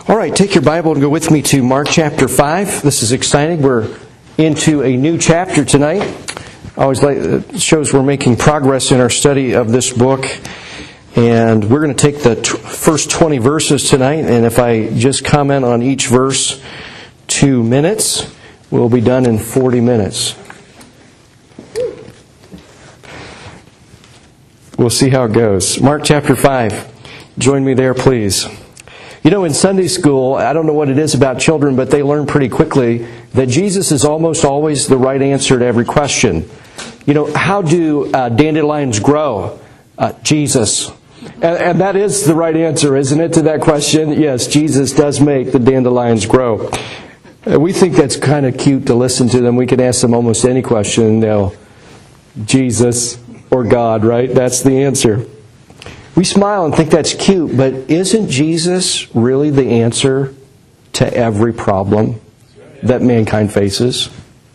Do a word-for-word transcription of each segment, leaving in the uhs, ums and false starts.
All right, take your Bible and go with me to Mark chapter five. This is exciting. We're into a new chapter tonight. I always like it shows we're making progress in our study of this book. And we're going to take the t- first twenty verses tonight. And if I just comment on each verse two minutes, we'll be done in forty minutes. We'll see how it goes. Mark chapter five. Join me there, please. You know, in Sunday school, I don't know what it is about children, but they learn pretty quickly that Jesus is almost always the right answer to every question. You know, how do uh, dandelions grow? Uh, Jesus. And, and that is the right answer, isn't it, to that question? Yes, Jesus does make the dandelions grow. Uh, we think that's kind of cute to listen to them. We can ask them almost any question, and they'll, Jesus or God, right? That's the answer. We smile and think that's cute, but isn't Jesus really the answer to every problem that mankind faces?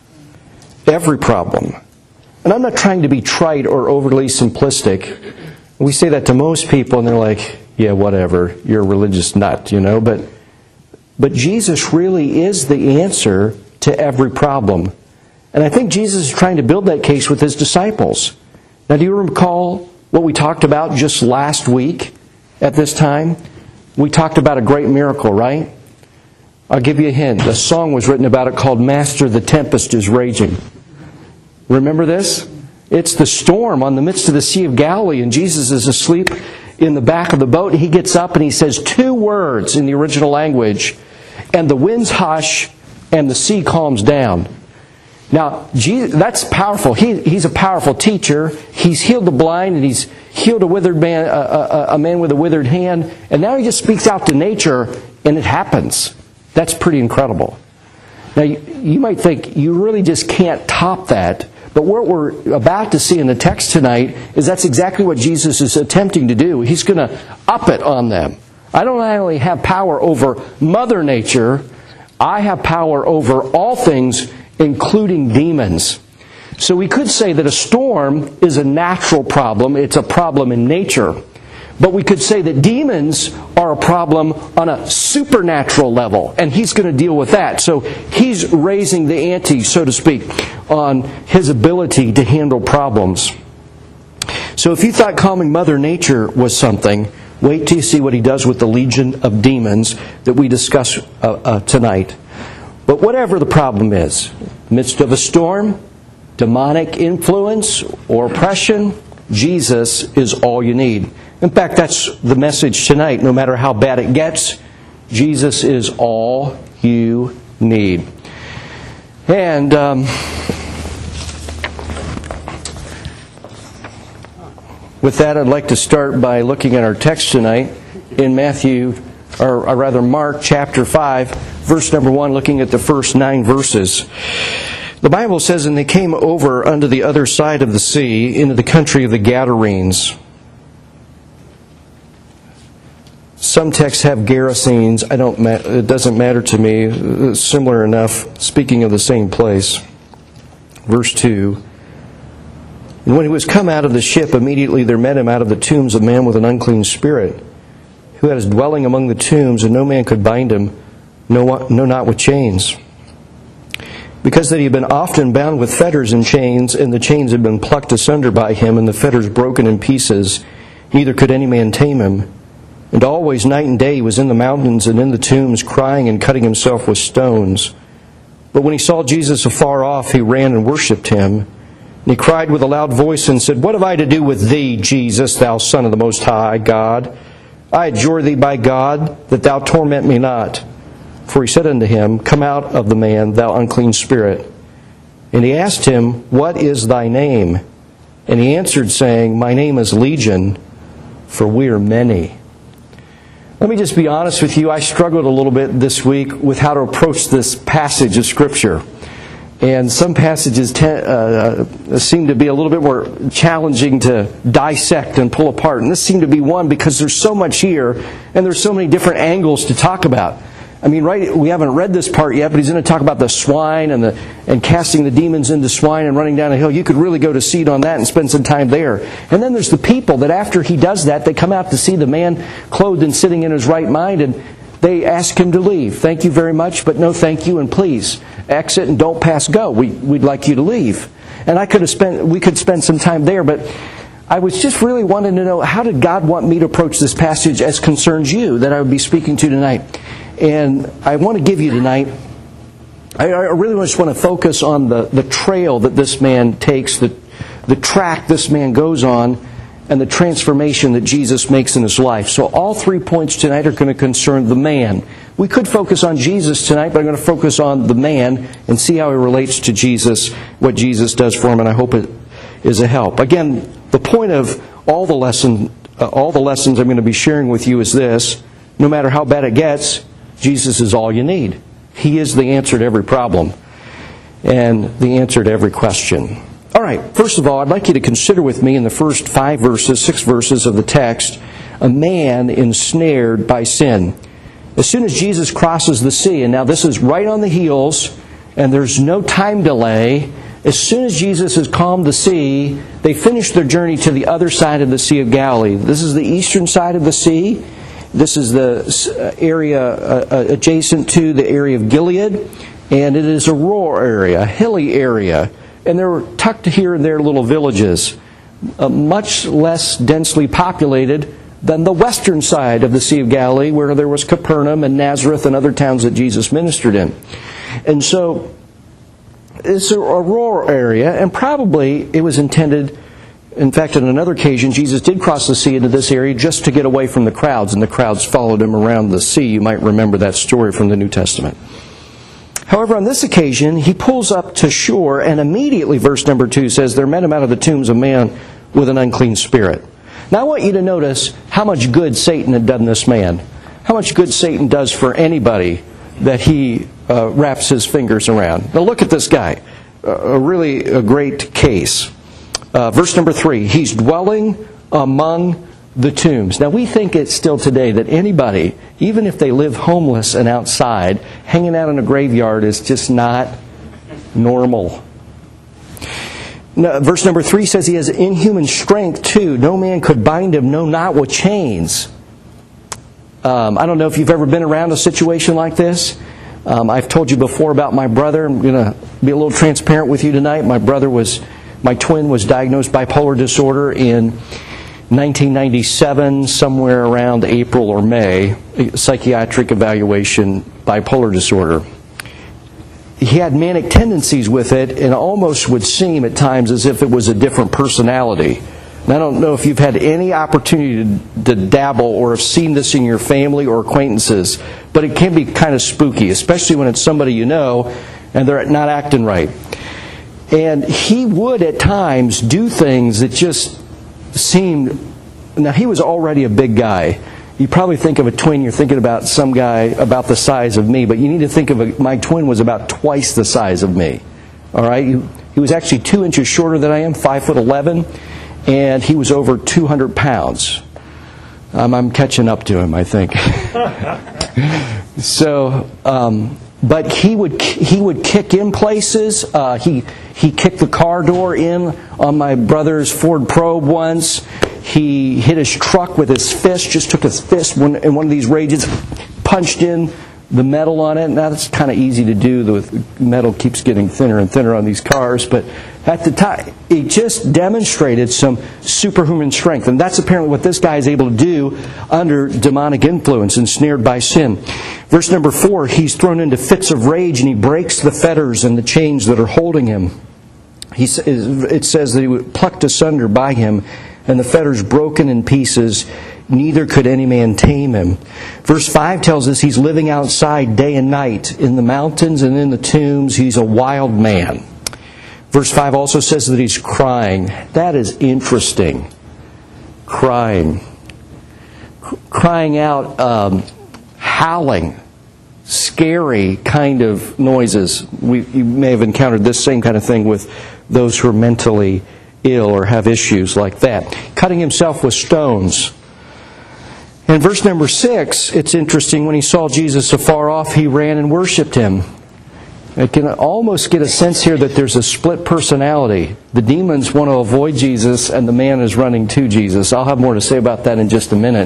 Every problem. And I'm not trying to be trite or overly simplistic. We say that to most people and they're like, yeah, whatever, you're a religious nut, you know. But, but Jesus really is the answer to every problem. And I think Jesus is trying to build that case with His disciples. Now, do you recall what we talked about just last week at this time? We talked about a great miracle, right? I'll give you a hint. A song was written about it called Master, the Tempest is Raging. Remember this? It's the storm on the midst of the Sea of Galilee, and Jesus is asleep in the back of the boat, and He gets up and He says two words in the original language, and the winds hush and the sea calms down. Now, Jesus, that's powerful. He, he's a powerful teacher. He's healed the blind, and He's healed a withered man, a, a, a man with a withered hand. And now He just speaks out to nature, and it happens. That's pretty incredible. Now, you, you might think you really just can't top that. But what we're about to see in the text tonight is that's exactly what Jesus is attempting to do. He's going to up it on them. I don't only have power over Mother Nature, I have power over all things, including demons. So we could say that a storm is a natural problem. It's a problem in nature. But we could say that demons are a problem on a supernatural level. And He's going to deal with that. So He's raising the ante, so to speak, on His ability to handle problems. So if you thought calming Mother Nature was something, wait till you see what He does with the legion of demons that we discuss uh, uh, tonight. But whatever the problem is, in the midst of a storm, demonic influence, or oppression, Jesus is all you need. In fact, that's the message tonight. No matter how bad it gets, Jesus is all you need. And um, with that, I'd like to start by looking at our text tonight in Matthew, or, or rather Mark chapter five, verse number one, looking at the first nine verses. The Bible says, "And they came over unto the other side of the sea, into the country of the Gadarenes." Some texts have Gerasenes. I don't. Ma- it doesn't matter to me. It's similar enough. Speaking of the same place, verse two. "And when he was come out of the ship, immediately there met him out of the tombs a man with an unclean spirit, who had his dwelling among the tombs, and no man could bind him, no, no not with chains, because that he had been often bound with fetters and chains, and the chains had been plucked asunder by him, and the fetters broken in pieces. Neither could any man tame him. And always, night and day, he was in the mountains and in the tombs, crying and cutting himself with stones. But when he saw Jesus afar off, he ran and worshipped Him. And he cried with a loud voice and said, What have I to do with thee, Jesus, thou Son of the Most High God? I adjure thee by God, that thou torment me not. For he said unto him, Come out of the man, thou unclean spirit. And he asked him, What is thy name? And he answered, saying, My name is Legion, for we are many. Let me just be honest with you. I struggled a little bit this week with how to approach this passage of Scripture. And some passages te- uh, seem to be a little bit more challenging to dissect and pull apart. And this seemed to be one because there's so much here, and there's so many different angles to talk about. I mean, right? We haven't read this part yet, but he's going to talk about the swine and the and casting the demons into swine and running down a hill. You could really go to seed on that and spend some time there. And then there's the people that after he does that, they come out to see the man clothed and sitting in his right mind, and they ask him to leave. Thank you very much, but no thank you, and please exit and don't pass go. We, we'd like you to leave. And I could have spent, we could spend some time there, but I was just really wanting to know, how did God want me to approach this passage as concerns you that I would be speaking to tonight? And I want to give you tonight, I, I really just want to focus on the, the trail that this man takes, the, the track this man goes on, and the transformation that Jesus makes in his life. So all three points tonight are going to concern the man. We could focus on Jesus tonight, but I'm going to focus on the man and see how he relates to Jesus, what Jesus does for him, and I hope it is a help. Again, the point of all the lesson, uh, all the lessons I'm going to be sharing with you is this: no matter how bad it gets, Jesus is all you need. He is the answer to every problem and the answer to every question. All right, first of all, I'd like you to consider with me in the first five verses, six verses of the text, a man ensnared by sin. As soon as Jesus crosses the sea, and now this is right on the heels, and there's no time delay, as soon as Jesus has calmed the sea, they finish their journey to the other side of the Sea of Galilee. This is the eastern side of the sea. This is the area adjacent to the area of Gilead, and it is a rural area, a hilly area. And there were tucked here and there little villages, uh, much less densely populated than the western side of the Sea of Galilee, where there was Capernaum and Nazareth and other towns that Jesus ministered in. And so it's a, a rural area, and probably it was intended, in fact, on another occasion, Jesus did cross the sea into this area just to get away from the crowds, and the crowds followed him around the sea. You might remember that story from the New Testament. However, on this occasion, he pulls up to shore, and immediately, verse number two says, there met him out of the tombs a man with an unclean spirit. Now, I want you to notice how much good Satan had done this man. How much good Satan does for anybody that he uh, wraps his fingers around. Now, look at this guy. Uh, a really a great case. Uh, verse number three, he's dwelling among the tombs. Now, we think it's still today that anybody, even if they live homeless and outside, hanging out in a graveyard is just not normal. Now, verse number three says he has inhuman strength too. No man could bind him, no, not with chains. Um, I don't know if you've ever been around a situation like this. Um, I've told you before about my brother. I'm going to be a little transparent with you tonight. My brother was, my twin was diagnosed bipolar disorder in nineteen ninety-seven, somewhere around April or May, psychiatric evaluation, bipolar disorder. He had manic tendencies with it, and almost would seem at times as if it was a different personality. And I don't know if you've had any opportunity to, to dabble or have seen this in your family or acquaintances, but it can be kind of spooky, especially when it's somebody you know and they're not acting right. And he would at times do things that just seemed... Now, he was already a big guy. You probably think of a twin, you're thinking about some guy about the size of me, but you need to think of a, my twin was about twice the size of me. All right? He, he was actually two inches shorter than I am, five foot eleven, and he was over two hundred pounds. Um, I'm catching up to him, I think. so, um, but he would he would kick in places. Uh, he he kicked the car door in on my brother's Ford Probe once. He hit his truck with his fist, just took his fist in one of these rages, punched in the metal on it. Now, that's kind of easy to do. The metal keeps getting thinner and thinner on these cars. But at the time, it just demonstrated some superhuman strength. And that's apparently what this guy is able to do under demonic influence, ensnared by sin. Verse number four, he's thrown into fits of rage, and he breaks the fetters and the chains that are holding him. He, it says that he was plucked asunder by him, and the fetters broken in pieces, neither could any man tame him. Verse five tells us he's living outside day and night, in the mountains and in the tombs. He's a wild man. Verse five also says that he's crying. That is interesting. Crying. C- crying out, um, howling, scary kind of noises. We, you may have encountered this same kind of thing with those who are mentally ill or have issues like that. Cutting himself with stones. In verse number six, it's interesting. When he saw Jesus afar off, he ran and worshipped him. I can almost get a sense here that there's a split personality. The demons want to avoid Jesus, and the man is running to Jesus. I'll have more to say about that in just a minute.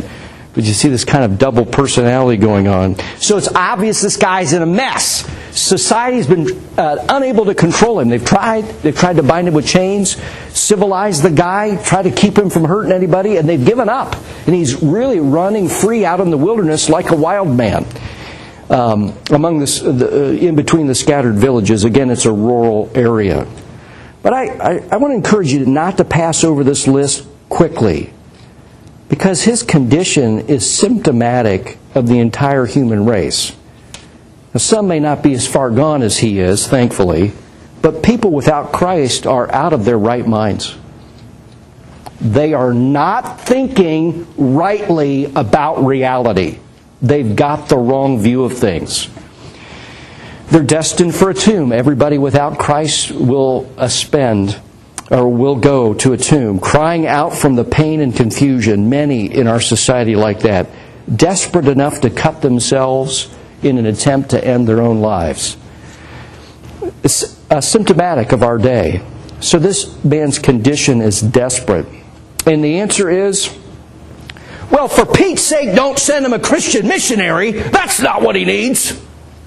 But you see this kind of double personality going on. So it's obvious this guy's in a mess. Society's been uh, unable to control him. They've tried. They've tried to bind him with chains, civilize the guy, try to keep him from hurting anybody, and they've given up. And he's really running free out in the wilderness like a wild man. Um, among the, the uh, in between the scattered villages. Again, it's a rural area. But I, I, I want to encourage you not to pass over this list quickly, because his condition is symptomatic of the entire human race. Now, some may not be as far gone as he is, thankfully, but people without Christ are out of their right minds. They are not thinking rightly about reality. They've got the wrong view of things. They're destined for a tomb. Everybody without Christ will uh, spend or will go to a tomb, crying out from the pain and confusion. Many in our society like that, desperate enough to cut themselves in an attempt to end their own lives. It's uh, symptomatic of our day. So this man's condition is desperate. And the answer is, well, for Pete's sake, don't send him a Christian missionary. That's not what he needs.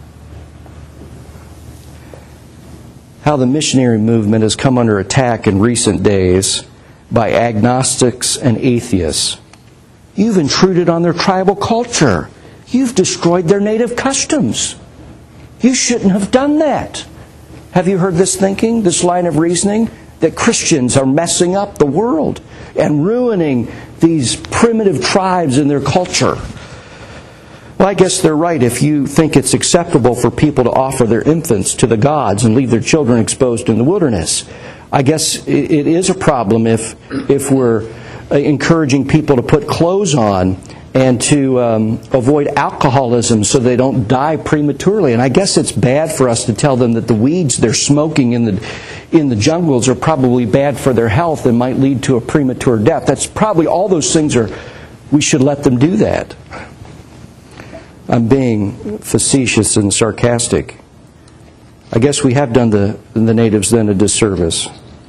How the missionary movement has come under attack in recent days by agnostics and atheists. You've intruded on their tribal culture. You've destroyed their native customs. You shouldn't have done that. Have you heard this thinking, this line of reasoning? That Christians are messing up the world and ruining these primitive tribes and their culture. Well, I guess they're right if you think it's acceptable for people to offer their infants to the gods and leave their children exposed in the wilderness. I guess it is a problem if if we're encouraging people to put clothes on and to um, avoid alcoholism so they don't die prematurely. And I guess it's bad for us to tell them that the weeds they're smoking in the in the jungles are probably bad for their health and might lead to a premature death. That's probably all those things are. We should let them do that. I'm being facetious and sarcastic. I guess we have done the, the natives then a disservice.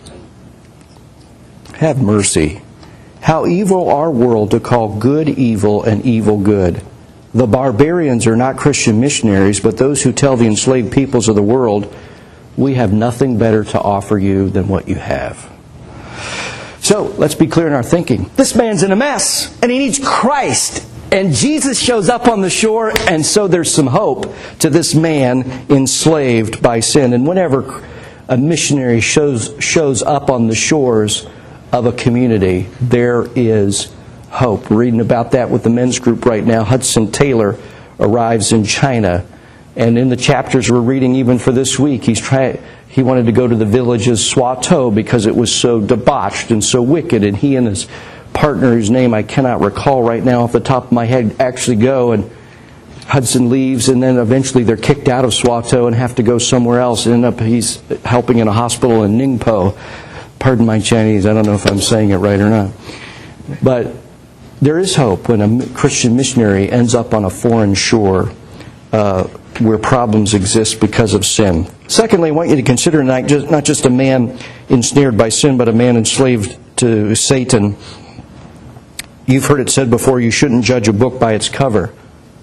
Have mercy. How evil our world to call good evil and evil good. The barbarians are not Christian missionaries, but those who tell the enslaved peoples of the world, we have nothing better to offer you than what you have. So, let's be clear in our thinking. This man's in a mess, and he needs Christ. And Jesus shows up on the shore, and so there's some hope to this man enslaved by sin. And whenever a missionary shows shows up on the shores of a community, there is hope. We're reading about that with the men's group right now. Hudson Taylor arrives in China. And in the chapters we're reading even for this week, he's try, he wanted to go to the village of Swatow because it was so debauched and so wicked. And he and his partner, whose name I cannot recall right now off the top of my head, actually go, and Hudson leaves, and then eventually they're kicked out of Swatow and have to go somewhere else. And end up he's helping in a hospital in Ningpo. Pardon my Chinese, I don't know if I'm saying it right or not. But there is hope when a Christian missionary ends up on a foreign shore uh, where problems exist because of sin. Secondly, I want you to consider not just, not just a man ensnared by sin, but a man enslaved to Satan. You've heard it said before, you shouldn't judge a book by its cover.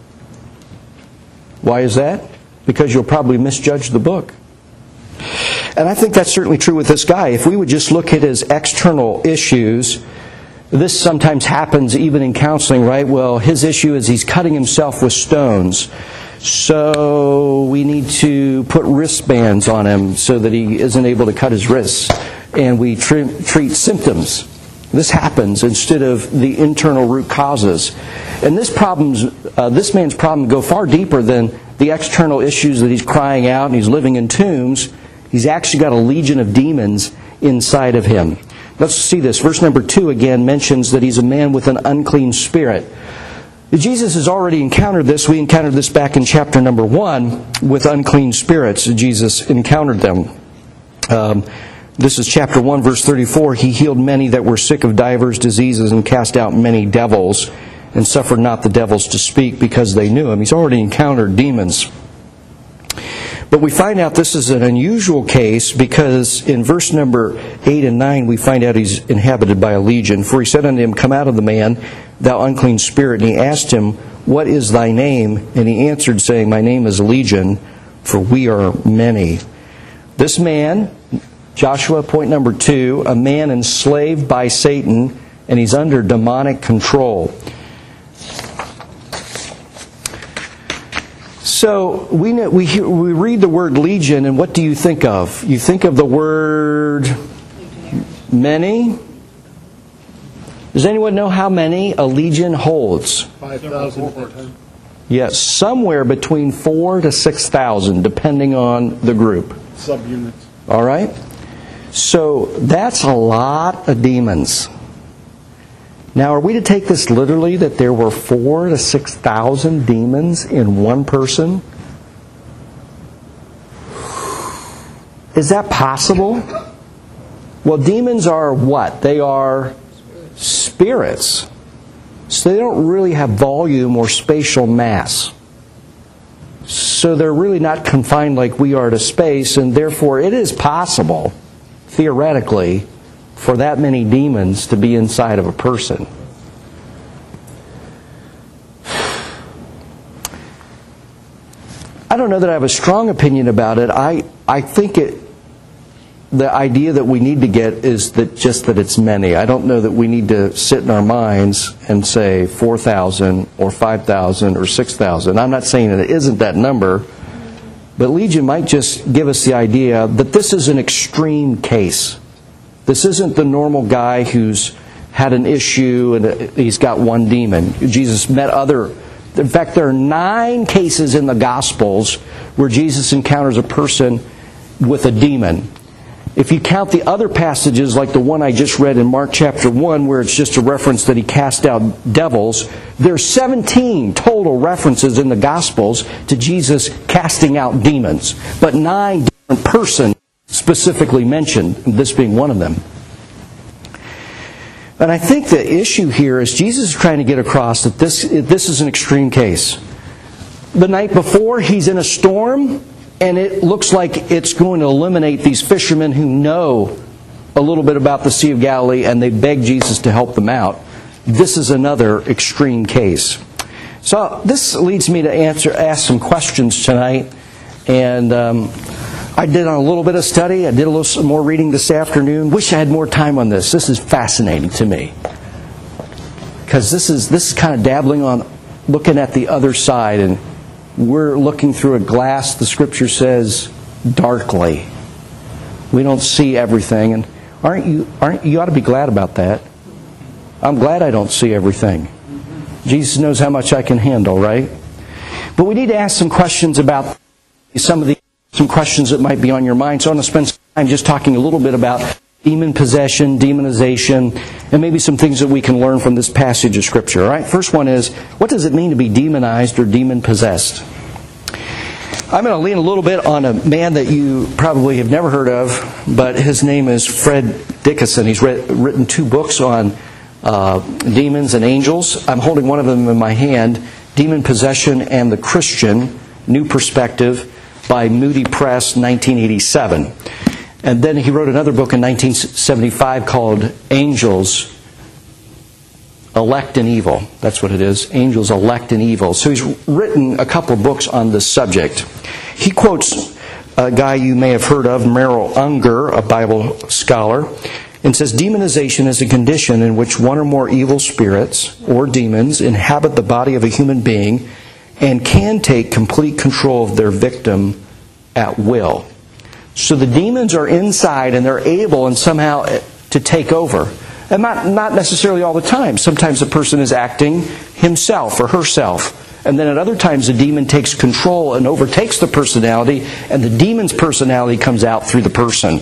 Why is that? Because you'll probably misjudge the book. And I think that's certainly true with this guy. If we would just look at his external issues, this sometimes happens even in counseling, right? Well, his issue is he's cutting himself with stones. So we need to put wristbands on him so that he isn't able to cut his wrists. And we tre- treat symptoms. This happens instead of the internal root causes. And this problem's, uh, this man's problem go far deeper than the external issues that he's crying out and he's living in tombs. He's actually got a legion of demons inside of him. Let's see this. Verse number two again mentions that he's a man with an unclean spirit. Jesus has already encountered this. We encountered this back in chapter number one with unclean spirits. Jesus encountered them. Um, This is chapter one, verse thirty-four. He healed many that were sick of divers diseases and cast out many devils and suffered not the devils to speak because they knew him. He's already encountered demons. But we find out this is an unusual case because in verse number eight and nine we find out he's inhabited by a legion. For he said unto him, come out of the man. thou unclean spirit? And he asked him, what is thy name? And he answered, saying, my name is Legion, for we are many. This man, Joshua, point number two, a man enslaved by Satan, and he's under demonic control. So we know, we hear, we read the word legion, and what do you think of? You think of the word many. Does anyone know how many a legion holds? Five thousand. Yes, somewhere between four to six thousand, depending on the group. Subunits. All right. So that's a lot of demons. Now, are we to take this literally, that there were four to six thousand demons in one person? Is that possible? Well, demons are what? They are spirits. So they don't really have volume or spatial mass. So they're really not confined like we are to space, and therefore it is possible, theoretically, for that many demons to be inside of a person. I don't know that I have a strong opinion about it. I, I think it, the idea that we need to get is that just that it's many. I don't know that we need to sit in our minds and say four thousand or five thousand or six thousand. I'm not saying that it isn't that number, but Legion might just give us the idea that this is an extreme case. This isn't the normal guy who's had an issue and he's got one demon. Jesus met other. In fact, there are nine cases in the Gospels where Jesus encounters a person with a demon. If you count the other passages, like the one I just read in Mark chapter one, where it's just a reference that he cast out devils, there's seventeen total references in the Gospels to Jesus casting out demons. But nine different persons specifically mentioned, this being one of them. And I think the issue here is Jesus is trying to get across that this, this is an extreme case. The night before, he's in a storm, and it looks like it's going to eliminate these fishermen who know a little bit about the Sea of Galilee, and they beg Jesus to help them out. This is another extreme case. So this leads me to answer, ask some questions tonight. And um, I did a little bit of study. I did a little more reading this afternoon. Wish I had more time on this. This is fascinating to me. Because this is, this is kind of dabbling on looking at the other side, and we're looking through a glass, the Scripture says, darkly. We don't see everything. And aren't you, aren't you ought to be glad about that. I'm glad I don't see everything. Jesus knows how much I can handle, right? But we need to ask some questions about some of the some questions that might be on your mind. So I want to spend some time just talking a little bit about demon possession, demonization, and maybe some things that we can learn from this passage of Scripture. All right? First one is, what does it mean to be demonized or demon-possessed? I'm going to lean a little bit on a man that you probably have never heard of, but his name is Fred Dickinson. He's read, written two books on uh, demons and angels. I'm holding one of them in my hand, Demon Possession and the Christian, New Perspective, by Moody Press, nineteen eighty-seven. And then he wrote another book in nineteen seventy-five called Angels, Elect and Evil. That's what it is. Angels, Elect and Evil. So he's written a couple of books on this subject. He quotes a guy you may have heard of, Merrill Unger, a Bible scholar, and says, demonization is a condition in which one or more evil spirits or demons inhabit the body of a human being and can take complete control of their victim at will. So the demons are inside and they're able and somehow to take over. And not, not necessarily all the time. Sometimes the person is acting himself or herself. And then at other times the demon takes control and overtakes the personality, and the demon's personality comes out through the person.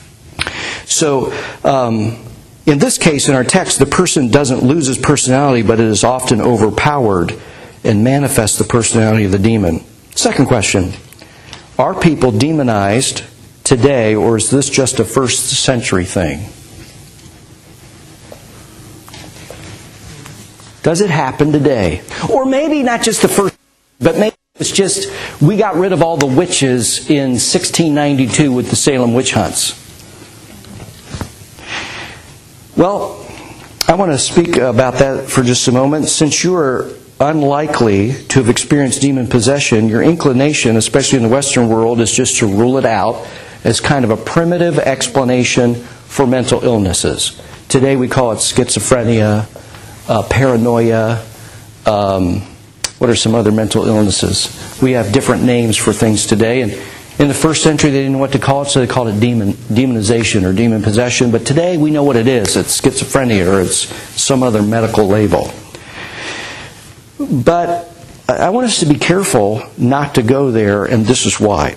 So um, in this case, in our text, the person doesn't lose his personality, but it is often overpowered and manifests the personality of the demon. Second question, are people demonized today, or is this just a first century thing? Does it happen today? Or maybe not just the first, but maybe it's just we got rid of all the witches in sixteen ninety-two with the Salem witch hunts. Well, I want to speak about that for just a moment. Since you are unlikely to have experienced demon possession, your inclination, especially in the Western world, is just to rule it out as kind of a primitive explanation for mental illnesses. Today we call it schizophrenia, uh, paranoia. Um, what are some other mental illnesses? We have different names for things today. And in the first century they didn't know what to call it, so they called it demon, demonization or demon possession. But today we know what it is. It's schizophrenia or it's some other medical label. But I want us to be careful not to go there, and this is why.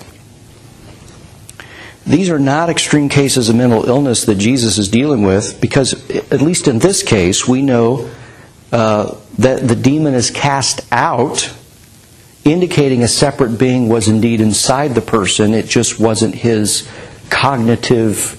These are not extreme cases of mental illness that Jesus is dealing with, because at least in this case, we know uh, that the demon is cast out, indicating a separate being was indeed inside the person. It just wasn't his cognitive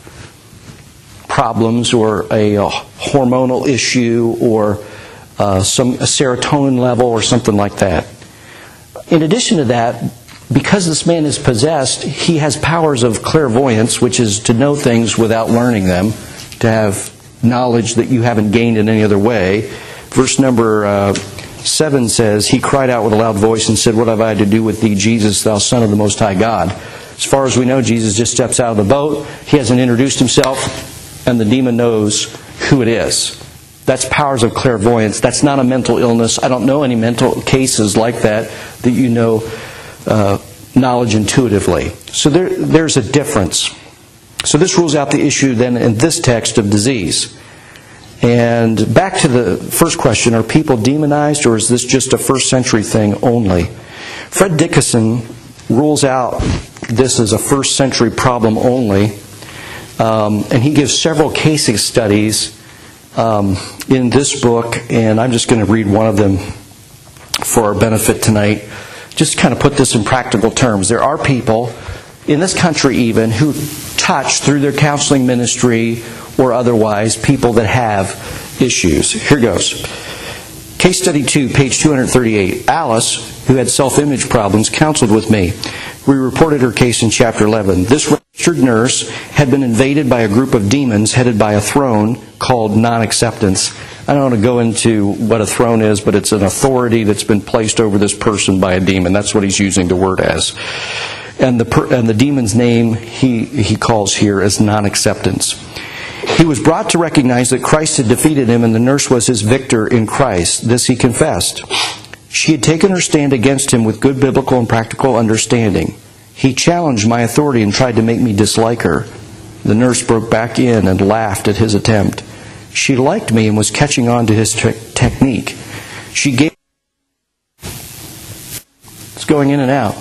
problems or a, a hormonal issue or uh, some a serotonin level or something like that. In addition to that, because this man is possessed, he has powers of clairvoyance, which is to know things without learning them, to have knowledge that you haven't gained in any other way. Verse number uh, seven says, he cried out with a loud voice and said, "What have I to do with thee, Jesus, thou Son of the Most High God?" As far as we know, Jesus just steps out of the boat. He hasn't introduced himself, and the demon knows who it is. That's powers of clairvoyance. That's not a mental illness. I don't know any mental cases like that that you know Uh, knowledge intuitively. So there, there's a difference. So this rules out the issue then in this text of disease. And back to the first question, are people demonized, or is this just a first century thing only? Fred Dickinson rules out this as a first century problem only, um, and he gives several case studies um, in this book, and I'm just going to read one of them for our benefit tonight. Just kind of put this in practical terms. There are people in this country even who touch through their counseling ministry or otherwise people that have issues. Here goes. Case study two, page two thirty-eight. Alice, who had self-image problems, counseled with me. We reported her case in chapter eleven. This registered nurse had been invaded by a group of demons headed by a throne called non-acceptance. I don't want to go into what a throne is, but it's an authority that's been placed over this person by a demon. That's what he's using the word as. And the per, and the demon's name he, he calls here as non-acceptance. He was brought to recognize that Christ had defeated him and the nurse was his victor in Christ. This he confessed. She had taken her stand against him with good biblical and practical understanding. He challenged my authority and tried to make me dislike her. The nurse broke back in and laughed at his attempt. She liked me and was catching on to his te- technique. She gave... It's going in and out.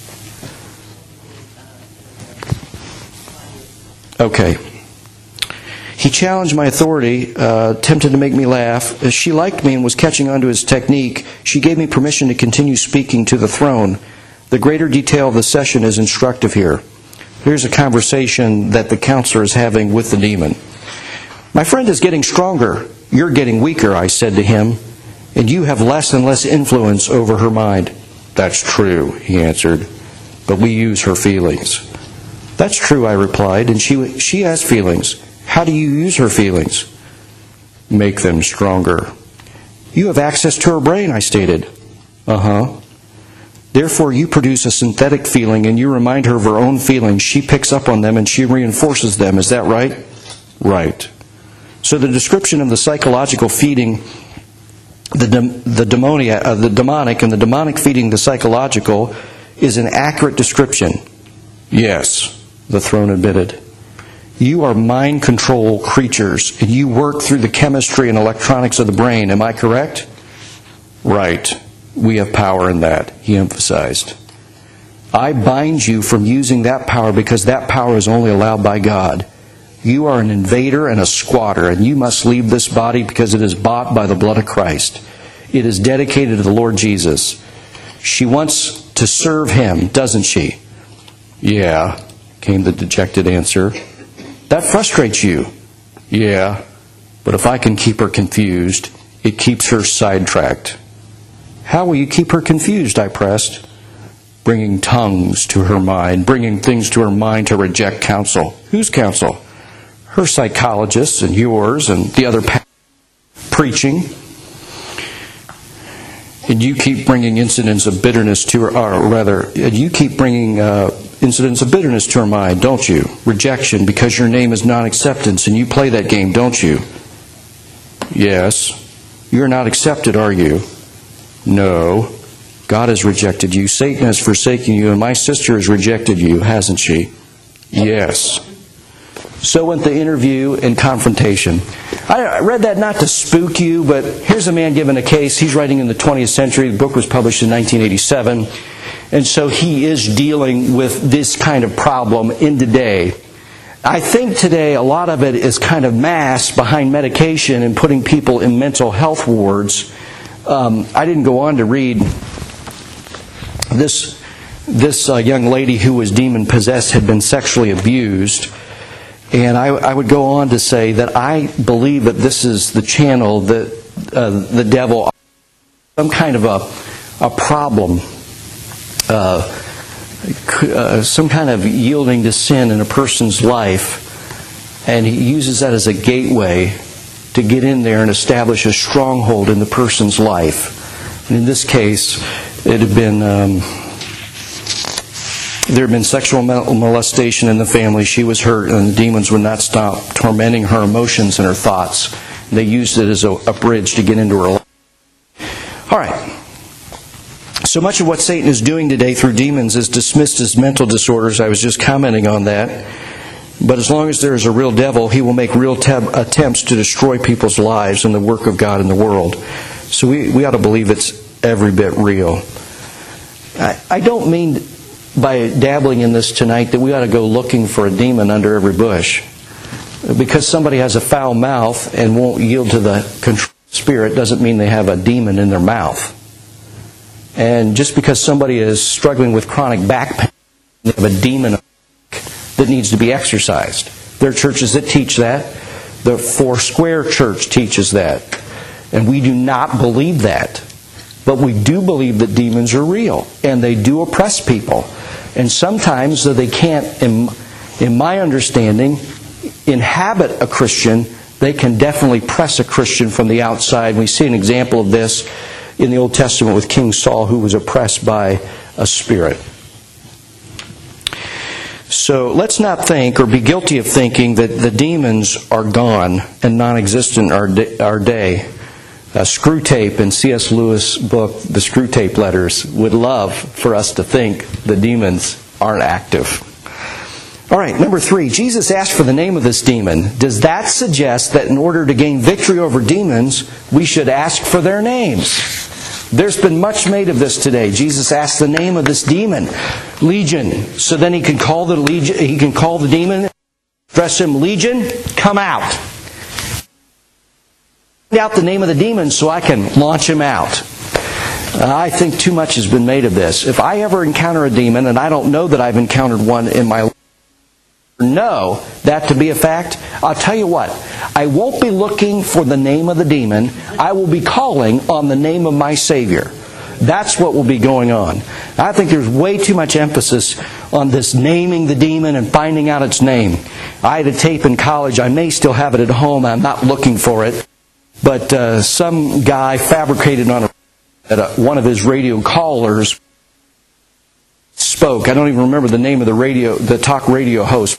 Okay. He challenged my authority, uh, attempted to make me laugh. As she liked me and was catching on to his technique, she gave me permission to continue speaking to the throne. The greater detail of the session is instructive here. Here's a conversation that the counselor is having with the demon. "My friend is getting stronger. You're getting weaker," I said to him, "and you have less and less influence over her mind." "That's true," he answered, "but we use her feelings." "That's true," I replied, "and she she has feelings. How do you use her feelings?" "Make them stronger." "You have access to her brain," I stated. "Uh-huh." "Therefore you produce a synthetic feeling and you remind her of her own feelings. She picks up on them and she reinforces them. Is that right?" "Right." So the description of the psychological feeding, the dem- the, demonia, uh, the demonic, and the demonic feeding the psychological is an accurate description. "Yes," the throne admitted. "You are mind control creatures, and you work through the chemistry and electronics of the brain. Am I correct?" "Right. We have power in that," he emphasized. "I bind you from using that power because that power is only allowed by God. You are an invader and a squatter, and you must leave this body because it is bought by the blood of Christ. It is dedicated to the Lord Jesus. She wants to serve Him, doesn't she?" "Yeah," came the dejected answer. "That frustrates you." "Yeah, but if I can keep her confused, it keeps her sidetracked." "How will you keep her confused?" I pressed. "Bringing tongues to her mind, bringing things to her mind to reject counsel." "Whose counsel?" "Her psychologists and yours and the other pastors preaching, and you keep bringing incidents of bitterness to her, or rather, you keep bringing uh, incidents of bitterness to her mind, don't you? Rejection, because your name is non-acceptance, and you play that game, don't you? Yes. You're not accepted, are you? No. God has rejected you. Satan has forsaken you, and my sister has rejected you, hasn't she? Yes. So went the interview and confrontation. I read that not to spook you, but here's a man given a case. He's writing in the twentieth century. The book was published in nineteen eighty-seven. And so he is dealing with this kind of problem in today. I think today a lot of it is kind of masked behind medication and putting people in mental health wards. Um, I didn't go on to read this. This uh, young lady who was demon-possessed had been sexually abused. And I, I would go on to say that I believe that this is the channel that uh, the devil, some kind of a, a problem, uh, uh, some kind of yielding to sin in a person's life, and he uses that as a gateway to get in there and establish a stronghold in the person's life. And in this case, it had been... Um, There had been sexual molestation in the family. She was hurt, and the demons would not stop tormenting her emotions and her thoughts. They used it as a, a bridge to get into her life. All right. So much of what Satan is doing today through demons is dismissed as mental disorders. I was just commenting on that. But as long as there is a real devil, he will make real te- attempts to destroy people's lives and the work of God in the world. So we, we ought to believe it's every bit real. I, I don't mean... by dabbling in this tonight that we ought to go looking for a demon under every bush. Because somebody has a foul mouth and won't yield to the control of the Spirit doesn't mean they have a demon in their mouth. And just because somebody is struggling with chronic back pain, they have a demon that needs to be exorcised. There are churches that teach that. The Foursquare Church teaches that. And we do not believe that. But we do believe that demons are real, and they do oppress people. And sometimes, though they can't, in, in my understanding, inhabit a Christian, they can definitely press a Christian from the outside. We see an example of this in the Old Testament with King Saul, who was oppressed by a spirit. So let's not think or be guilty of thinking that the demons are gone and non-existent our day. Our day. Uh, Screwtape in C S Lewis' book, The Screwtape Letters, would love for us to think the demons aren't active. All right, number three, Jesus asked for the name of this demon. Does that suggest that in order to gain victory over demons, we should ask for their names? There's been much made of this today. Jesus asked the name of this demon, Legion. So then he can call the legion, he can call the demon, address him, Legion, come out. Out the name of the demon so I can launch him out. Uh, I think too much has been made of this. If I ever encounter a demon, and I don't know that I've encountered one in my life, know that to be a fact, I'll tell you what, I won't be looking for the name of the demon. I will be calling on the name of my Savior. That's what will be going on. I think there's way too much emphasis on this naming the demon and finding out its name. I had a tape in college. I may still have it at home. I'm not looking for it. But uh, some guy fabricated on a, that a, one of his radio callers spoke. I don't even remember the name of the radio, the talk radio host.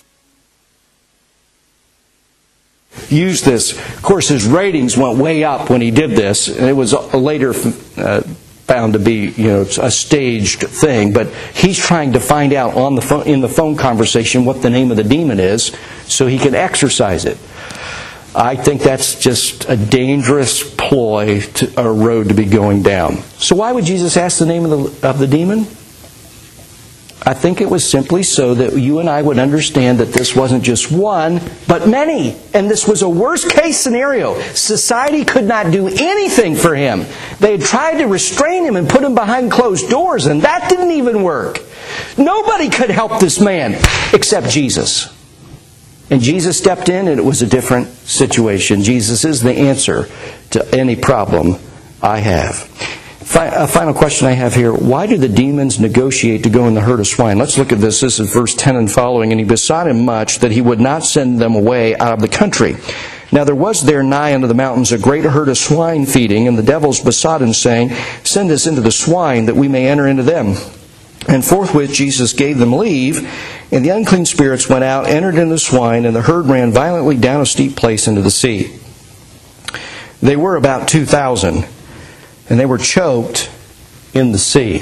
Used this. Of course, his ratings went way up when he did this, and it was later uh, found to be, you know, a staged thing. But he's trying to find out on the phone, in the phone conversation what the name of the demon is, so he can exorcise it. I think that's just a dangerous ploy, to, a road to be going down. So why would Jesus ask the name of the, of the demon? I think it was simply so that you and I would understand that this wasn't just one, but many. And this was a worst case scenario. Society could not do anything for him. They had tried to restrain him and put him behind closed doors, and that didn't even work. Nobody could help this man except Jesus. And Jesus stepped in, and it was a different situation. Jesus is the answer to any problem I have. A final question I have here. Why do the demons negotiate to go in the herd of swine? Let's look at this. This is verse ten and following. And he besought him much that he would not send them away out of the country. Now there was there nigh unto the mountains a great herd of swine feeding, and the devils besought him, saying, Send us into the swine, that we may enter into them. And forthwith Jesus gave them leave, and the unclean spirits went out, entered into the swine, and the herd ran violently down a steep place into the sea. They were about two thousand, and they were choked in the sea.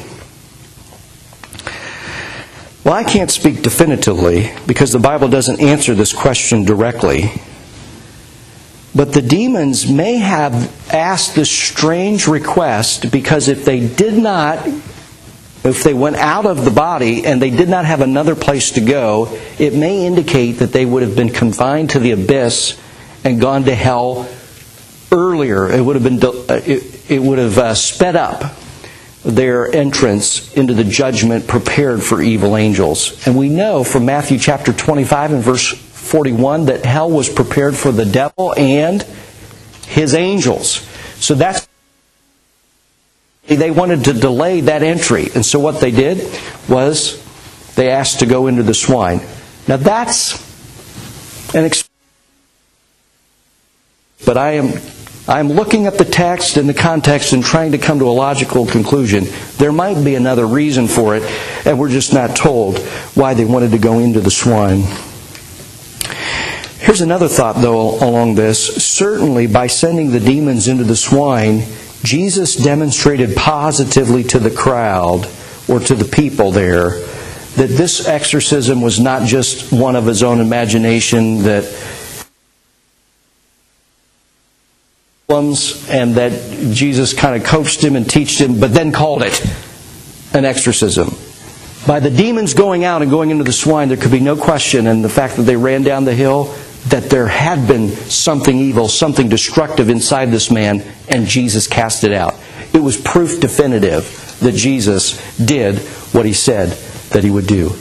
Well, I can't speak definitively, because the Bible doesn't answer this question directly. But the demons may have asked this strange request because if they did not, if they went out of the body and they did not have another place to go, it may indicate that they would have been confined to the abyss and gone to hell earlier. It would have been, it, it would have uh, sped up their entrance into the judgment prepared for evil angels. And we know from Matthew chapter twenty-five and verse forty-one that hell was prepared for the devil and his angels. So that's, they wanted to delay that entry. And so what they did was they asked to go into the swine. Now that's an experience. But I am I'm looking at the text and the context and trying to come to a logical conclusion. There might be another reason for it, and we're just not told why they wanted to go into the swine. Here's another thought, though, along this. Certainly, by sending the demons into the swine, Jesus demonstrated positively to the crowd, or to the people there, that this exorcism was not just one of his own imagination, that and that Jesus kind of coached him and taught him, but then called it an exorcism. By the demons going out and going into the swine, there could be no question, and the fact that they ran down the hill, that there had been something evil, something destructive inside this man, and Jesus cast it out. It was proof definitive that Jesus did what he said that he would do.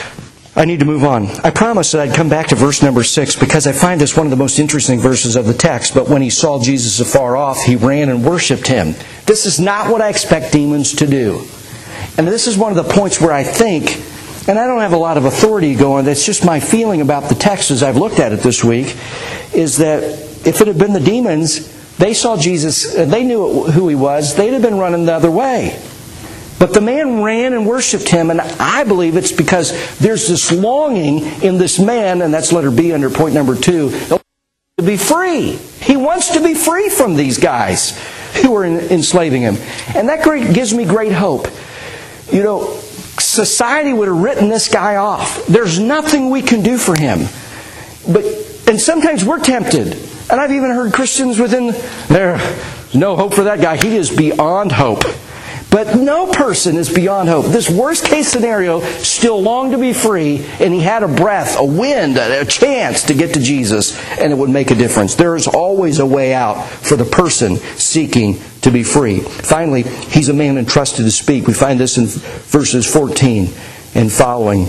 I need to move on. I promised that I'd come back to verse number six because I find this one of the most interesting verses of the text. But when he saw Jesus afar off, he ran and worshipped him. This is not what I expect demons to do. And this is one of the points where I think, and I don't have a lot of authority going, that's just my feeling about the text as I've looked at it this week, is that if it had been the demons, they saw Jesus, they knew who he was, they'd have been running the other way. But the man ran and worshipped him, and I believe it's because there's this longing in this man, and that's letter B under point number two, to be free. He wants to be free from these guys who are enslaving him. And that great, gives me great hope. You know, society would have written this guy off. There's nothing we can do for him. But and sometimes we're tempted. And I've even heard Christians within, there's no hope for that guy. He is beyond hope. But no person is beyond hope. This worst case scenario still longed to be free, and he had a breath, a wind, a chance to get to Jesus, and it would make a difference. There is always a way out for the person seeking to be free. Finally, he's a man entrusted to speak. We find this in verses fourteen and following.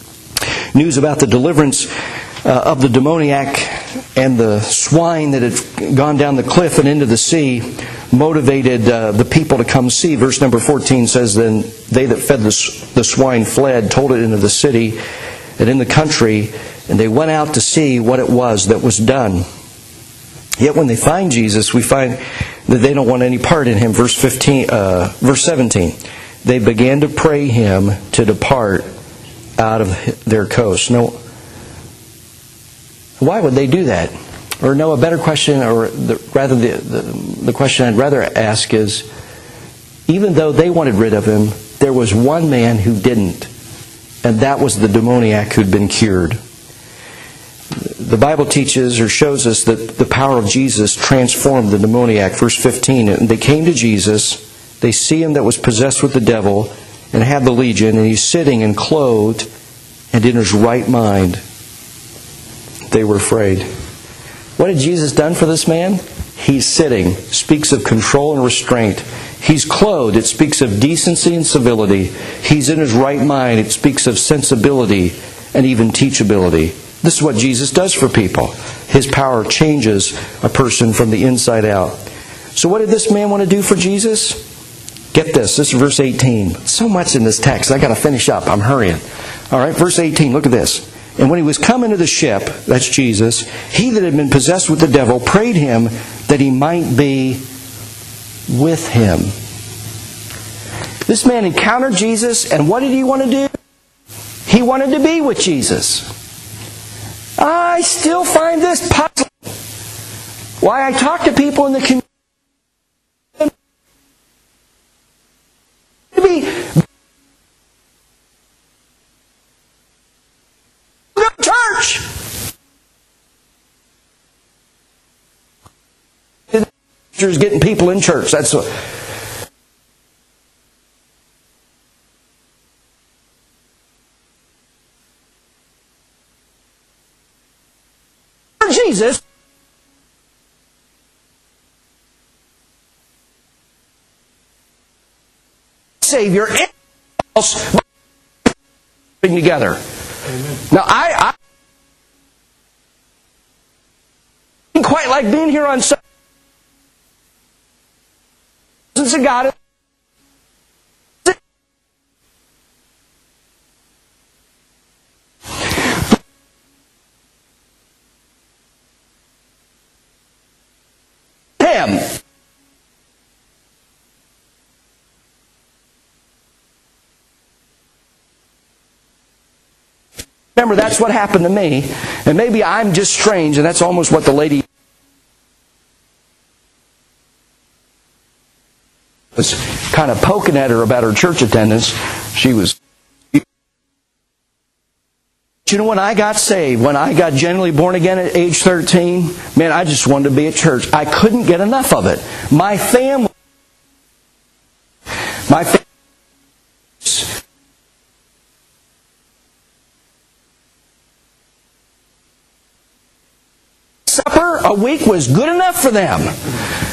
News about the deliverance uh, of the demoniac and the swine that had gone down the cliff and into the sea motivated uh, the people to come see. Verse number fourteen says, Then they that fed the, the swine fled, told it into the city and in the country, and they went out to see what it was that was done. Yet when they find Jesus, we find that they don't want any part in him. Verse fifteen, uh, verse seventeen, they began to pray him to depart out of their coast. No, why would they do that? Or no, a better question, or the, rather the, the, the question I'd rather ask is, even though they wanted rid of him, there was one man who didn't, and that was the demoniac who'd been cured. The Bible teaches or shows us that the power of Jesus transformed the demoniac. Verse fifteen, and they came to Jesus, they see him that was possessed with the devil and had the legion, and he's sitting and clothed and in his right mind. They were afraid. What had Jesus done for this man? He's sitting. Speaks of control and restraint. He's clothed. It speaks of decency and civility. He's in his right mind. It speaks of sensibility and even teachability. This is what Jesus does for people. His power changes a person from the inside out. So what did this man want to do for Jesus? Get this. This is verse eighteen. So much in this text. I got to finish up. I'm hurrying. All right, verse eighteen. Look at this. And when he was come into the ship, that's Jesus, he that had been possessed with the devil prayed him that he might be with him. This man encountered Jesus, and what did he want to do? He wanted to be with Jesus. I still find this puzzling. Why I talk to people in the community. Go to church. Getting people in church. That's what. Jesus. Savior and else together. Amen. Now I, I don't quite like being here on Sunday. Of God. Him. Remember, that's what happened to me. And maybe I'm just strange, and that's almost what the lady was kind of poking at her about her church attendance. She was... You know, when I got saved, when I got genuinely born again at age thirteen, man, I just wanted to be at church. I couldn't get enough of it. My family... My family... Supper a week was good enough for them.